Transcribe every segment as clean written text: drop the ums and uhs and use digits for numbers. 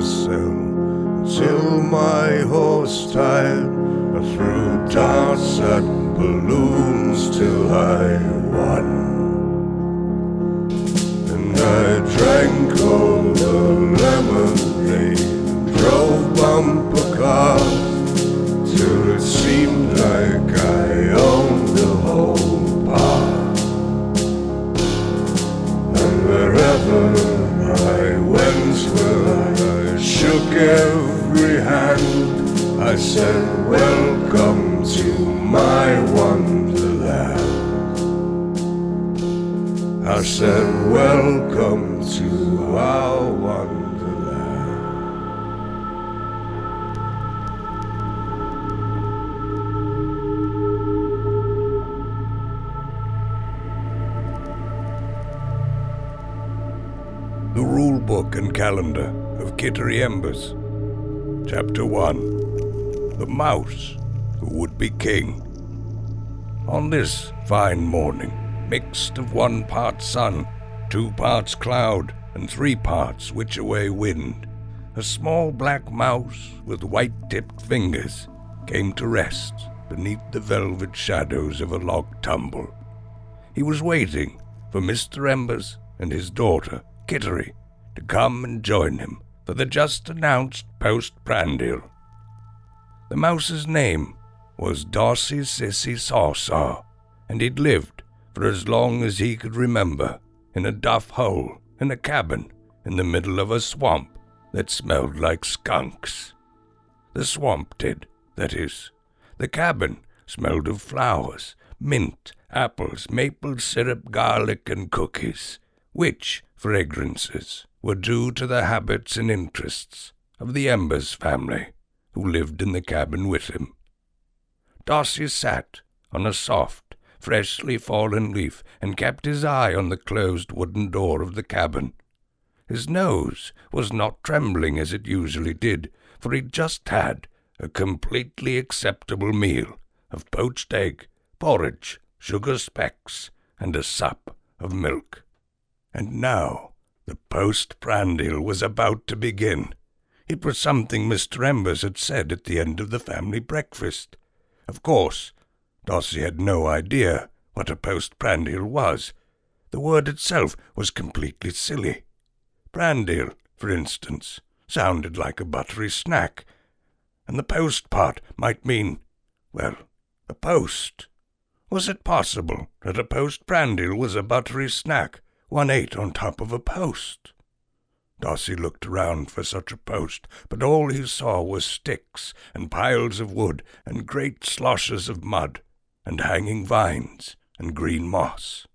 cell, until my horse tired. I threw darts at balloons till I won. And I drank all the lemonade and drove bumper cars till it seemed like I owned the whole park. And wherever I went, well, I shook every hand. I said, welcome to my wonderland. I said, welcome to our wonderland. The Rule Book and Calendar of Kittery Embers. Chapter 1. The Mouse Who Would Be King. On this fine morning, mixed of 1 part sun, 2 parts cloud, and 3 parts which-a-way wind, a small black mouse with white-tipped fingers came to rest beneath the velvet shadows of a log tumble. He was waiting for Mr. Embers and his daughter, Kittery, to come and join him for the just-announced post-prandial. The mouse's name was Darcy Sissy Saw, and he'd lived for as long as he could remember in a duff hole in a cabin in the middle of a swamp that smelled like skunks. The swamp did, that is. The cabin smelled of flowers, mint, apples, maple syrup, garlic, and cookies, which fragrances were due to the habits and interests of the Embers family, who lived in the cabin with him. Darcy sat on a soft, freshly fallen leaf and kept his eye on the closed wooden door of the cabin. His nose was not trembling as it usually did, for he'd just had a completely acceptable meal of poached egg, porridge, sugar specks, and a sup of milk. And now the post-prandial was about to begin. It was something Mr. Embers had said at the end of the family breakfast. Of course, Darcy had no idea what a post-prandial was. The word itself was completely silly. Prandial, for instance, sounded like a buttery snack, and the post part might mean, well, a post. Was it possible that a post-prandial was a buttery snack one ate on top of a post? Darcy looked around for such a post, but all he saw was sticks and piles of wood and great sloshes of mud and hanging vines and green moss.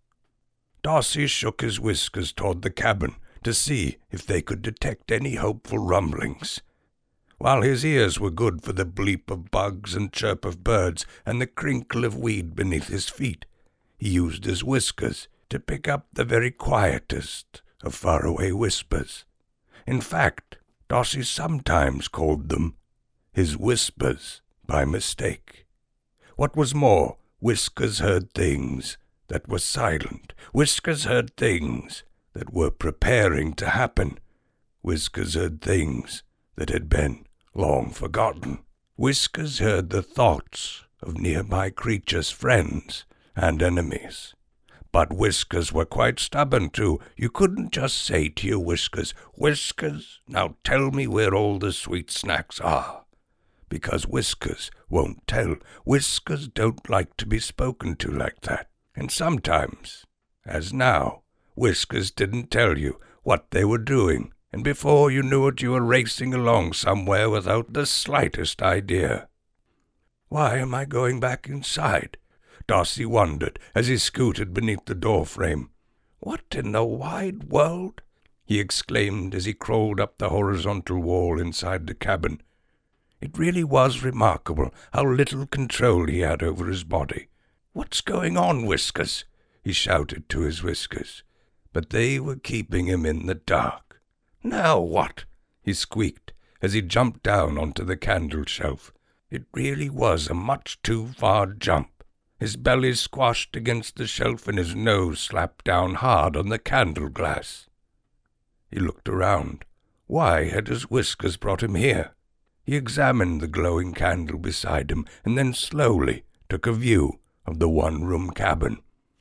Darcy shook his whiskers toward the cabin to see if they could detect any hopeful rumblings. While his ears were good for the bleep of bugs and chirp of birds and the crinkle of weed beneath his feet, he used his whiskers to pick up the very quietest of faraway whispers. In fact, Darcy sometimes called them his whispers by mistake. What was more, Whiskers heard things that were silent. Whiskers heard things that were preparing to happen. Whiskers heard things that had been long forgotten. Whiskers heard the thoughts of nearby creatures, friends and enemies. But Whiskers were quite stubborn, too. You couldn't just say to your Whiskers, "Whiskers, now tell me where all the sweet snacks are." Because Whiskers won't tell. Whiskers don't like to be spoken to like that. And sometimes, as now, Whiskers didn't tell you what they were doing, and before you knew it you were racing along somewhere without the slightest idea. Why am I going back inside? Darcy wondered as he scooted beneath the doorframe. What in the wide world? He exclaimed as he crawled up the horizontal wall inside the cabin. It really was remarkable how little control he had over his body. "What's going on, Whiskers?" he shouted to his Whiskers. But they were keeping him in the dark. "Now what?" he squeaked as he jumped down onto the candle shelf. It really was a much too far jump. His belly squashed against the shelf and his nose slapped down hard on the candle glass. He looked around, Why had his whiskers brought him here? He examined the glowing candle beside him, and then slowly took a view of the one-room cabin.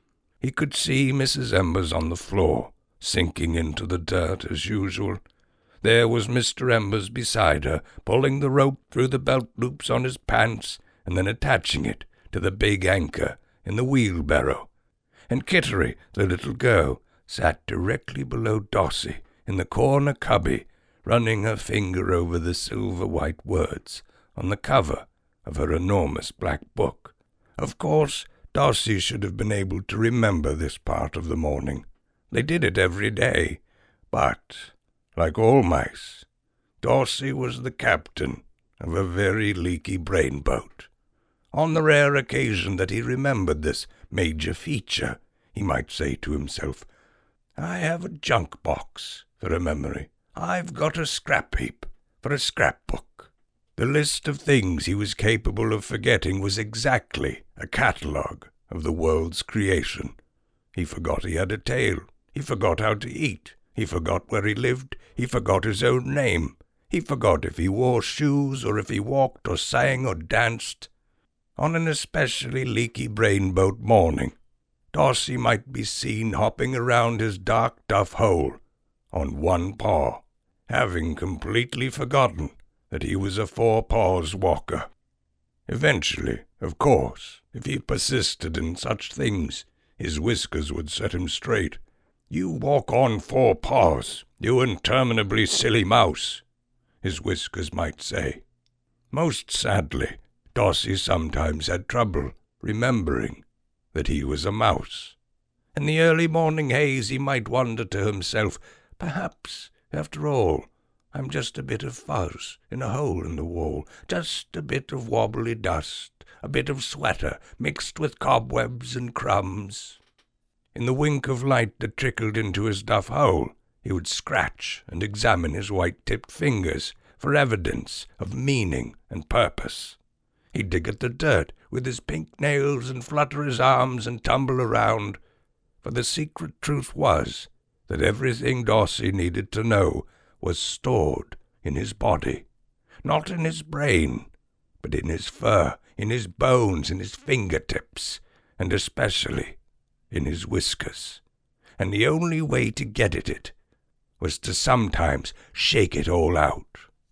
He could see Mrs. Embers on the floor, sinking into the dirt as usual. There was Mr. Embers beside her, pulling the rope through the belt loops on his pants, and then attaching it to the big anchor in the wheelbarrow. And Kittery, the little girl, sat directly below Dossie in the corner cubby, running her finger over the silver-white words on the cover of her enormous black book. Of course, Dossie should have been able to remember this part of the morning. They did it every day, but, like all mice, Dossie was the captain of a very leaky brain boat. On the rare occasion that he remembered this major feature, he might say to himself, "I have a junk box for a memory. I've got a scrap heap for a scrapbook." The list of things he was capable of forgetting was exactly a catalogue of the world's creation. He forgot he had a tail. He forgot how to eat. He forgot where he lived. He forgot his own name. He forgot if he wore shoes or if he walked or sang or danced. On an especially leaky brain-boat morning, Dossie might be seen hopping around his dark duff hole on one paw, having completely forgotten that he was a four-paws walker. Eventually, of course, if he persisted in such things, his whiskers would set him straight. "You walk on four paws, you interminably silly mouse," his whiskers might say. Most sadly, Dossie sometimes had trouble remembering that he was a mouse. In the early morning haze he might wonder to himself, "Perhaps, after all, I'm just a bit of fuzz in a hole in the wall, just a bit of wobbly dust, a bit of sweater mixed with cobwebs and crumbs." In the wink of light that trickled into his duff hole, he would scratch and examine his white-tipped fingers for evidence of meaning and purpose. He'd dig at the dirt with his pink nails and flutter his arms and tumble around, for the secret truth was that everything Dossie needed to know was stored in his body, not in his brain, but in his fur, in his bones, in his fingertips, and especially in his whiskers. And the only way to get at it was to sometimes shake it all out.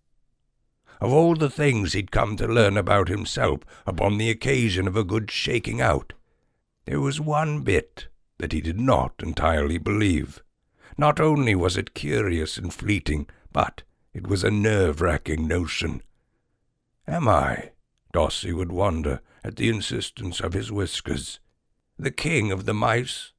Of all the things he'd come to learn about himself upon the occasion of a good shaking out, there was one bit that he did not entirely believe. Not only was it curious and fleeting, but it was a nerve-wracking notion. "Am I," Dossie would wonder at the insistence of his whiskers, "the king of the mice?"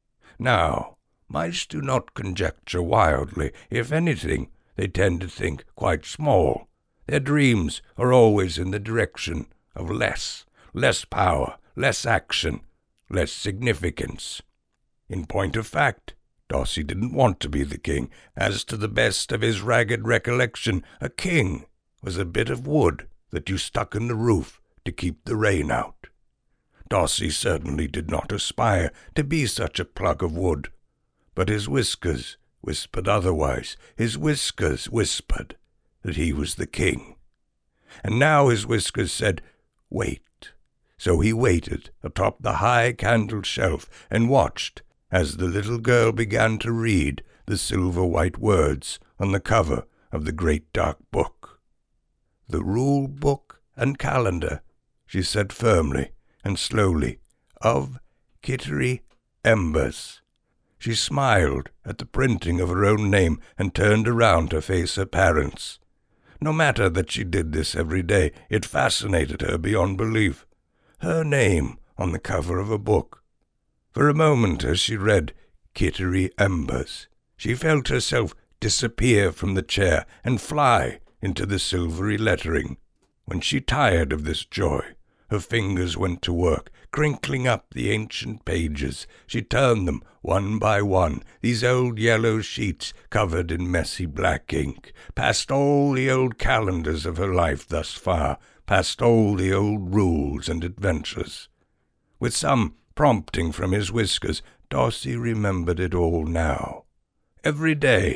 Now, mice do not conjecture wildly. If anything, they tend to think quite small. Their dreams are always in the direction of less power, less action, less significance. In point of fact, Dossie didn't want to be the king, as to the best of his ragged recollection, a king was a bit of wood that you stuck in the roof to keep the rain out. Dossie certainly did not aspire to be such a plug of wood, but his whiskers whispered otherwise. His whiskers whispered that he was the king. And now his whiskers said, "Wait." So he waited atop the high candle shelf and watched as the little girl began to read the silver-white words on the cover of the great dark book. "The rule book and calendar," she said firmly and slowly, "of Kittery Embers." She smiled at the printing of her own name and turned around to face her parents. No matter that she did this every day, it fascinated her beyond belief. Her name on the cover of a book. For a moment, as she read Kittery Embers, she felt herself disappear from the chair and fly into the silvery lettering. When she tired of this joy, her fingers went to work, crinkling up the ancient pages. She turned them one by one, these old yellow sheets covered in messy black ink, past all the old calendars of her life thus far, past all the old rules and adventures. With some prompting from his whiskers, Dossie remembered it all now. Every day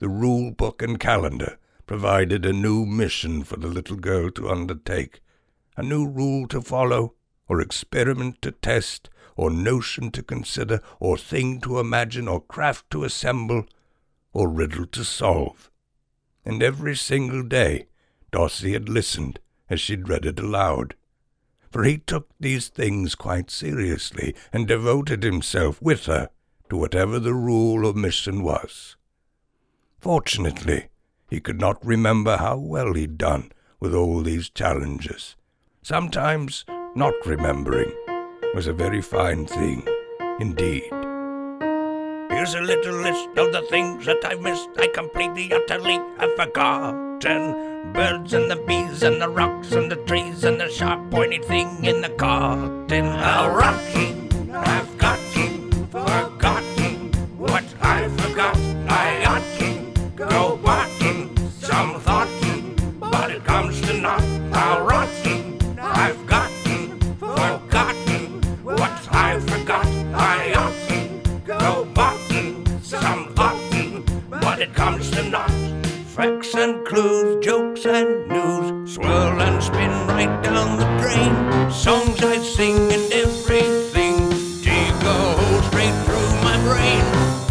the rule book and calendar provided a new mission for the little girl to undertake, a new rule to follow, or experiment to test, or notion to consider, or thing to imagine, or craft to assemble, or riddle to solve. And every single day Darcy had listened as she'd read it aloud, for he took these things quite seriously and devoted himself with her to whatever the rule or mission was. Fortunately, he could not remember how well he'd done with all these challenges. Sometimes not remembering was a very fine thing indeed. Here's a little list of the things that I've missed, I completely, utterly have forgotten. Birds and the bees and the rocks and the trees and the sharp pointed thing in the garden. How rocky I've gotten, forgotten what I forgot. I ought to go bottom, some thoughtin', but it comes to naught. How rotten I've gotten, forgotten what I forgot. I ought to go bottom, some thoughtin', but it comes to naught. Facts and clues, jokes and news, swirl and spin right down the drain. Songs I sing and everything, dig a hole straight through my brain.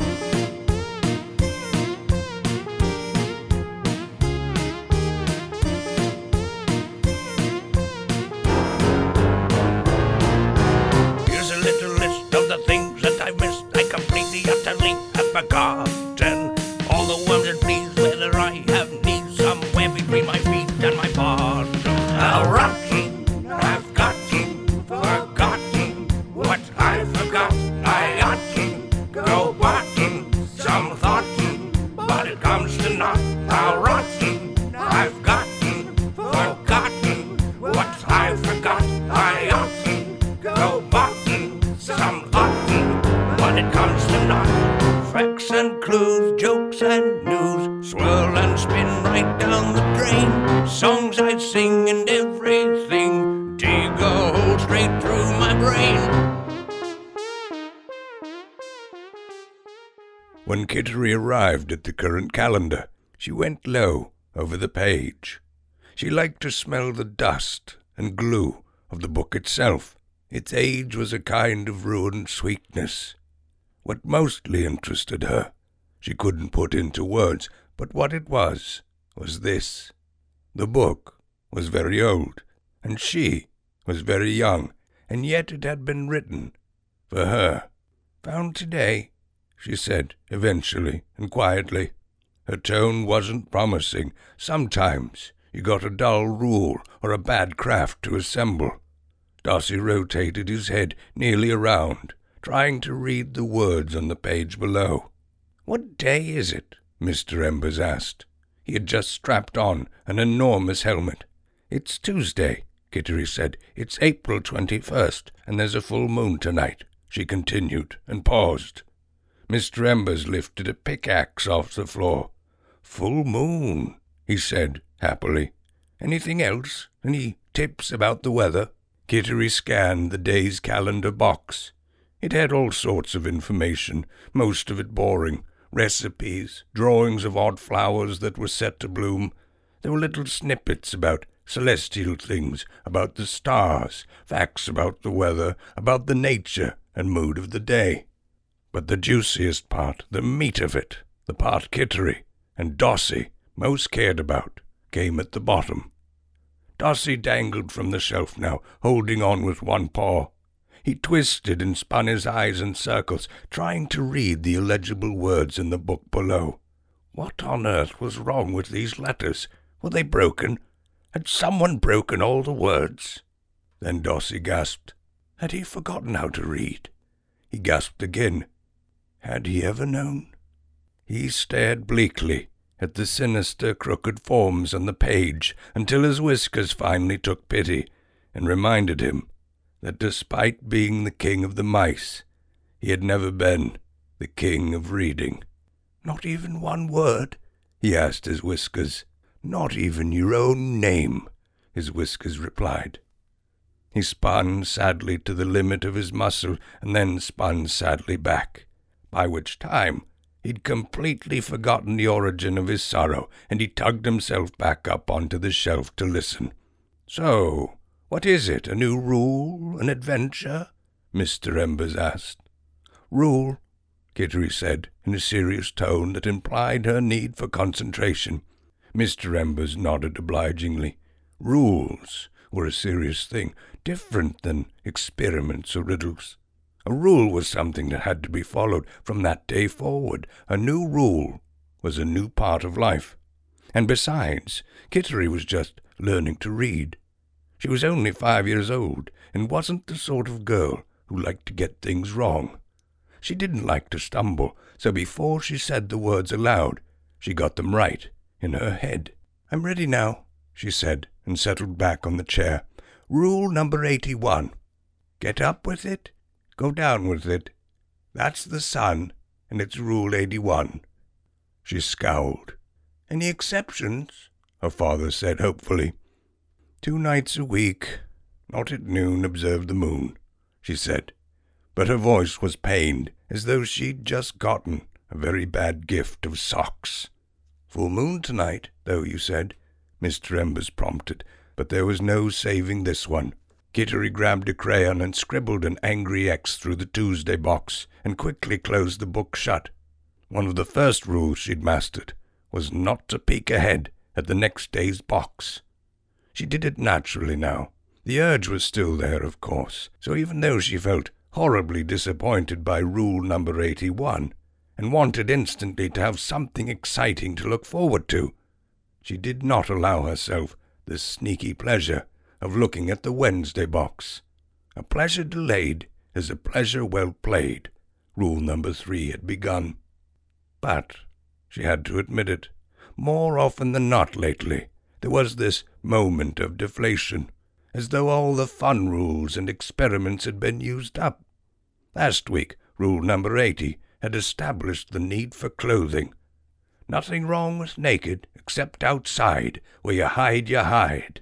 Here's a little list of the things that I've missed, I completely, utterly have forgotten. All the worms and fleas, whether I have knees somewhere between my feet and my bottom. How rocky I've gotten, forgotten what I forgot. I ought to go bottom, some thoughtin', but it comes to naught. How rotten I've gotten, forgotten what I forgot. I ought to go bottom, some thoughtin', but it comes to naught. Facts and clues, jokes and news, swirl and spin right down the drain. Songs I sing and everything, dig a hole straight through my brain. When Kittery arrived at the current calendar, she went low over the page. She liked to smell the dust and glue of the book itself. Its age was a kind of ruined sweetness. What mostly interested her, she couldn't put into words, but what it was this. The book was very old, and she was very young, and yet it had been written for her. Found today, she said eventually and quietly. Her tone wasn't promising. Sometimes you got a dull rule or a bad craft to assemble. Darcy rotated his head nearly around, trying to read the words on the page below. "What day is it?" Mr. Embers asked. He had just strapped on an enormous helmet. "It's Tuesday," Kittery said. "It's April 21st, and there's a full moon tonight," she continued, and paused. Mr. Embers lifted a pickaxe off the floor. "Full moon," he said happily. "Anything else? Any tips about the weather?" Kittery scanned the day's calendar box. It had all sorts of information, most of it boring. Recipes, drawings of odd flowers that were set to bloom. There were little snippets about celestial things, about the stars, facts about the weather, about the nature and mood of the day. But the juiciest part, the meat of it, the part Kittery and Darcy most cared about, came at the bottom. Darcy dangled from the shelf now, holding on with one paw. He twisted and spun his eyes in circles, trying to read the illegible words in the book below. What on earth was wrong with these letters? Were they broken? Had someone broken all the words? Then Darcy gasped. Had he forgotten how to read? He gasped again. Had he ever known? He stared bleakly at the sinister, crooked forms on the page until his whiskers finally took pity and reminded him that despite being the king of the mice, he had never been the king of reading. "Not even one word?" he asked his whiskers. "Not even your own name," his whiskers replied. He spun sadly to the limit of his muscle and then spun sadly back, by which time He'd completely forgotten the origin of his sorrow, and he tugged himself back up onto the shelf to listen. "So, what is it, a new rule, an adventure?" Mr. Embers asked. "Rule," Kittery said, in a serious tone that implied her need for concentration. Mr. Embers nodded obligingly. Rules were a serious thing, different than experiments or riddles. A rule was something that had to be followed from that day forward. A new rule was a new part of life. And besides, Kittery was just learning to read. She was only 5 years old, and wasn't the sort of girl who liked to get things wrong. She didn't like to stumble, so before she said the words aloud, she got them right in her head. "I'm ready now," she said, and settled back on the chair. "Rule number 81. Get up with it, go down with it. That's the sun, and it's Rule 81. She scowled. "Any exceptions?" her father said hopefully. "2 nights a week, not at noon, observe the moon," she said. But her voice was pained, as though she'd just gotten a very bad gift of socks. "Full moon tonight, though, you said," Mr. Embers prompted, but there was no saving this one. Kittery grabbed a crayon and scribbled an angry X through the Tuesday box, and quickly closed the book shut. One of the first rules she'd mastered was not to peek ahead at the next day's box. She did it naturally now. The urge was still there, of course, so even though she felt horribly disappointed by rule number 81, and wanted instantly to have something exciting to look forward to, she did not allow herself the sneaky pleasure of looking at the Wednesday box. A pleasure delayed is a pleasure well played, rule number 3 had begun. But, she had to admit it, more often than not lately, there was this moment of deflation, as though all the fun rules and experiments had been used up. Last week, rule number 80 had established the need for clothing. Nothing wrong with naked, except outside, where you hide.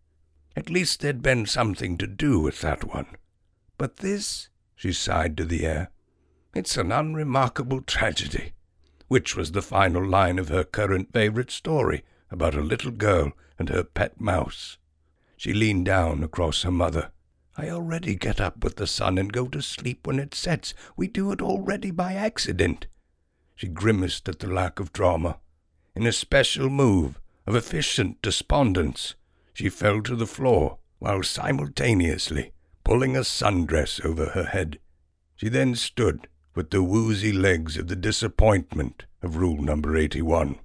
At least there'd been something to do with that one. But this, she sighed to the air, it's an unremarkable tragedy, which was the final line of her current favorite story about a little girl and her pet mouse. She leaned down across her mother. "I already get up with the sun and go to sleep when it sets. We do it already by accident." She grimaced at the lack of drama. In a special move of efficient despondence, she fell to the floor while simultaneously pulling a sundress over her head. She then stood with the woozy legs of the disappointment of rule number 81.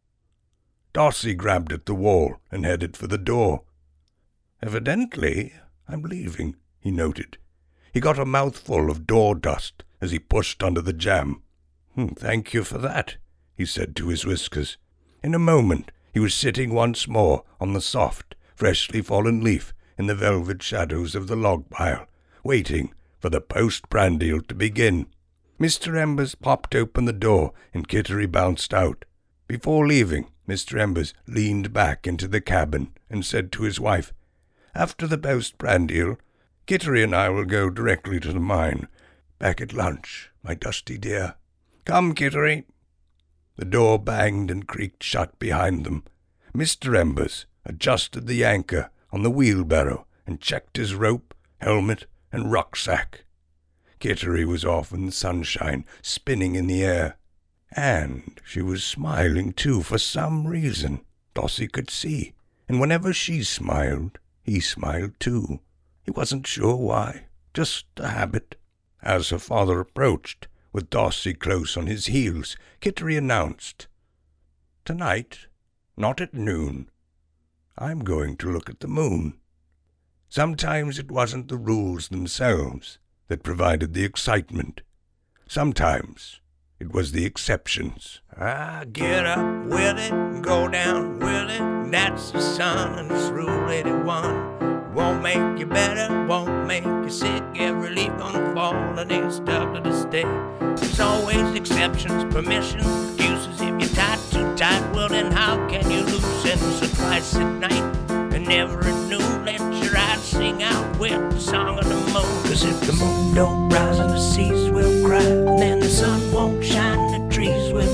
Darcy grabbed at the wall and headed for the door. "Evidently, I'm leaving," he noted. He got a mouthful of door dust as he pushed under the jam. "Thank you for that," he said to his whiskers. In a moment, he was sitting once more on the soft, freshly fallen leaf in the velvet shadows of the log pile, waiting for the post-prandial to begin. Mr. Embers popped open the door and Kittery bounced out. Before leaving, Mr. Embers leaned back into the cabin and said to his wife, "After the post-prandial, Kittery and I will go directly to the mine. Back at lunch, my Dusty dear. Come, Kittery." The door banged and creaked shut behind them. Mr. Embers adjusted the anchor on the wheelbarrow and checked his rope, helmet, and rucksack. Kittery was off in the sunshine, spinning in the air. And she was smiling, too, for some reason Dossie could see, and whenever she smiled, he smiled, too. He wasn't sure why, just a habit. As her father approached, with Dossie close on his heels, Kittery announced, "Tonight, not at noon, I'm going to look at the moon." Sometimes it wasn't the rules themselves that provided the excitement. Sometimes it was the exceptions. Get up with it and go down with it. That's the sun and it's Rule 81. Won't make you better, won't make you sick. Every leaf gonna fall and it's stuck to the stick. There's always exceptions, permissions, excuses. If you're tied too tight, well then how can you loosen? So twice at night and never at noon, let your eyes sing out with the song of the moon. 'Cause if the moon don't rise and the seas will cry, and then the sun won't shine and the trees will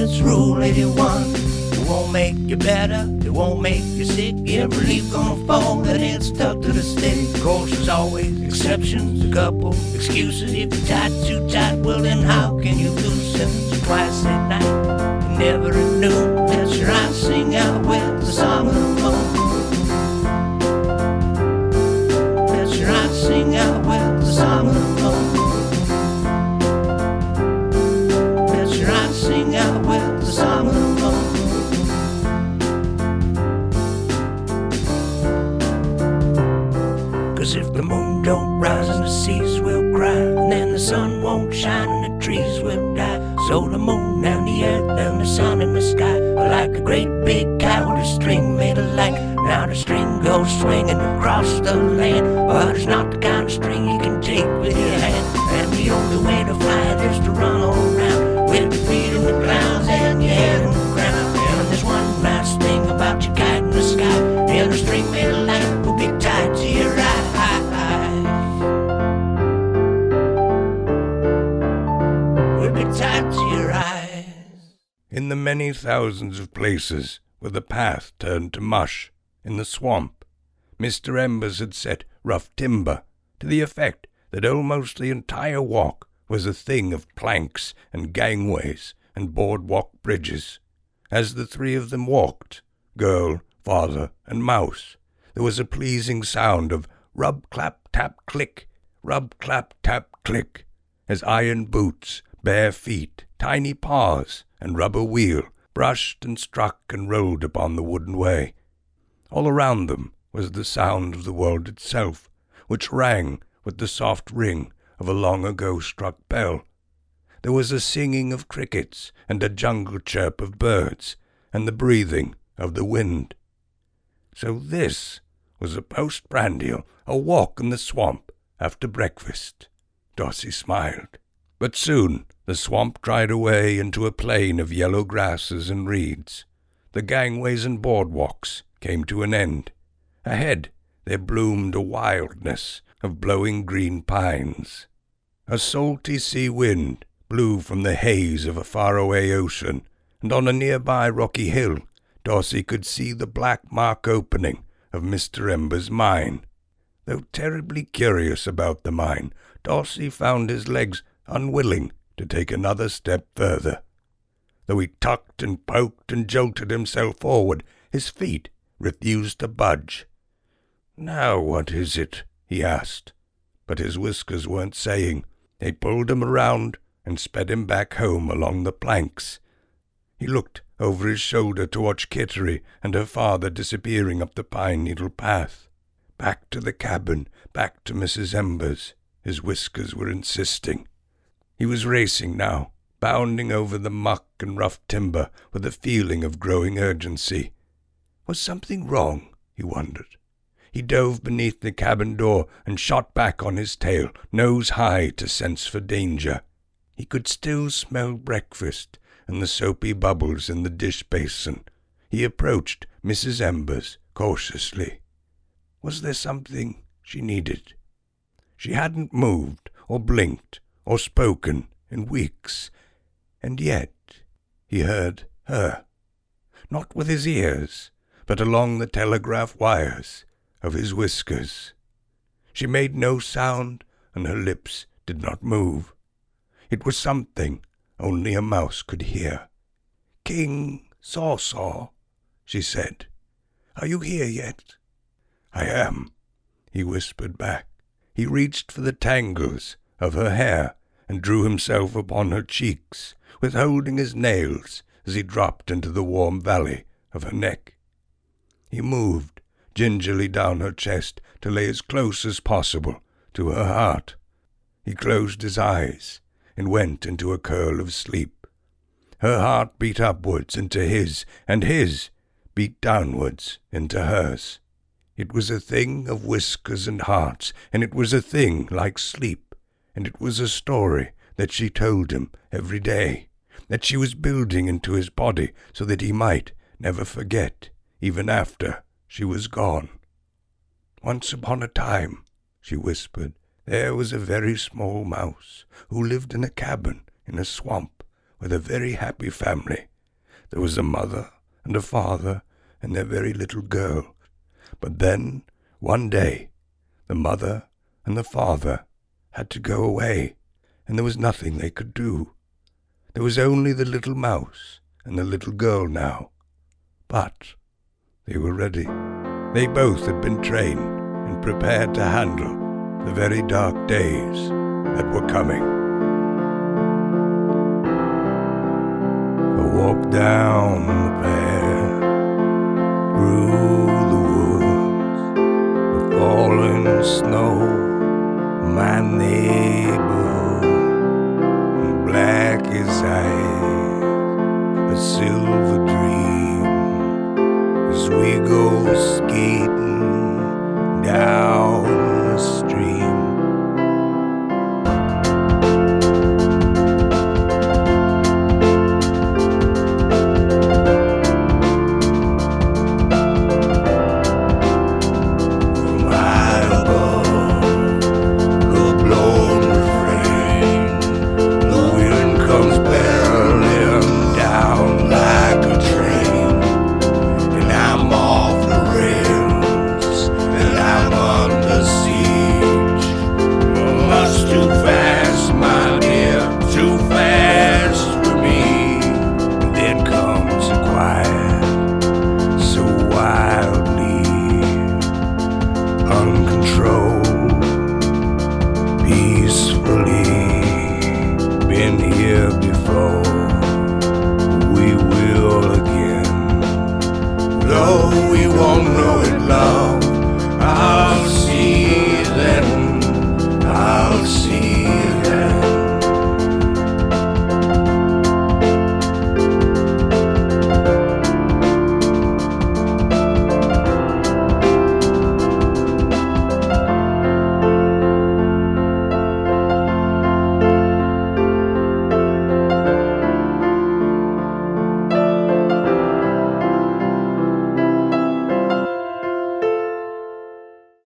It's Rule 81. It won't make you better, it won't make you sick. Every leaf gonna fall and it's stuck to the stick. Of course there's always exceptions, a couple excuses. If you're tied too tight, well then how can you loosen? So twice at night, and never at noon, let your eyes sing out with the song of the moon. Let your eyes sing out with the song of the moon. Let your eyes sing out with the song of the moon. 'Cause if the moon don't rise and the seas will cry, and then the sun won't shine and the trees will die. So the moon and the earth and the sun in the sky are like a great big kite with a string made of light. Now the string goes swinging across the land, but it's not the kind of string you can take with your hand. And the only way to fly it is to run all around with your feet in the clouds and your head on the ground. And there's one nice thing about your kite in the sky, and the string made of light will be tied to your eye. Tied to your eyes. In the many thousands of places where the path turned to mush in the swamp, Mr. Embers had set rough timber to the effect that almost the entire walk was a thing of planks and gangways and boardwalk bridges. As the three of them walked, girl, father, and mouse, there was a pleasing sound of rub-clap-tap-click, rub-clap-tap-click, as iron boots, bare feet, tiny paws, and rubber wheel brushed and struck and rolled upon the wooden way. All around them was the sound of the world itself, which rang with the soft ring of a long-ago struck bell. There was a singing of crickets and a jungle chirp of birds and the breathing of the wind. So this was a postprandial, a walk in the swamp after breakfast. Dossie smiled. But soon the swamp dried away into a plain of yellow grasses and reeds. The gangways and boardwalks came to an end. Ahead there bloomed a wildness of blowing green pines. A salty sea wind blew from the haze of a faraway ocean, and on a nearby rocky hill Dossie could see the black mark opening of Mr. Embers' mine. Though terribly curious about the mine, Dossie found his legs unwilling to take another step further. Though he tucked and poked and jolted himself forward, his feet refused to budge. "Now what is it?" he asked. But his whiskers weren't saying. They pulled him around and sped him back home along the planks. He looked over his shoulder to watch Kittery and her father disappearing up the pine needle path. Back to the cabin, back to Mrs. Embers, his whiskers were insisting. He was racing now, bounding over the muck and rough timber with a feeling of growing urgency. Was something wrong, he wondered. He dove beneath the cabin door and shot back on his tail, nose high to sense for danger. He could still smell breakfast and the soapy bubbles in the dish basin. He approached Mrs. Embers cautiously. Was there something she needed? She hadn't moved or blinked or spoken in weeks, and yet he heard her, not with his ears, but along the telegraph wires of his whiskers. She made no sound, and her lips did not move. It was something only a mouse could hear. "King Saw-Saw," she said, "are you here yet?" "I am," he whispered back. He reached for the tangles of her hair and drew himself upon her cheeks, withholding his nails as he dropped into the warm valley of her neck. He moved gingerly down her chest to lay as close as possible to her heart. He closed his eyes and went into a curl of sleep. Her heart beat upwards into his, and his beat downwards into hers. It was a thing of whiskers and hearts, and it was a thing like sleep, and it was a story that she told him every day, that she was building into his body so that he might never forget, even after she was gone. "Once upon a time," she whispered, "there was a very small mouse who lived in a cabin in a swamp with a very happy family there was a mother and a father and their very little girl. But then, one day, the mother and the father had to go away, and there was nothing they could do. There was only the little mouse and the little girl now. But they were ready. They both had been trained and prepared to handle the very dark days that were coming. I walked down the path, through the woods, the falling snow, my neighbor, black as ice, a silver dream, as we go skate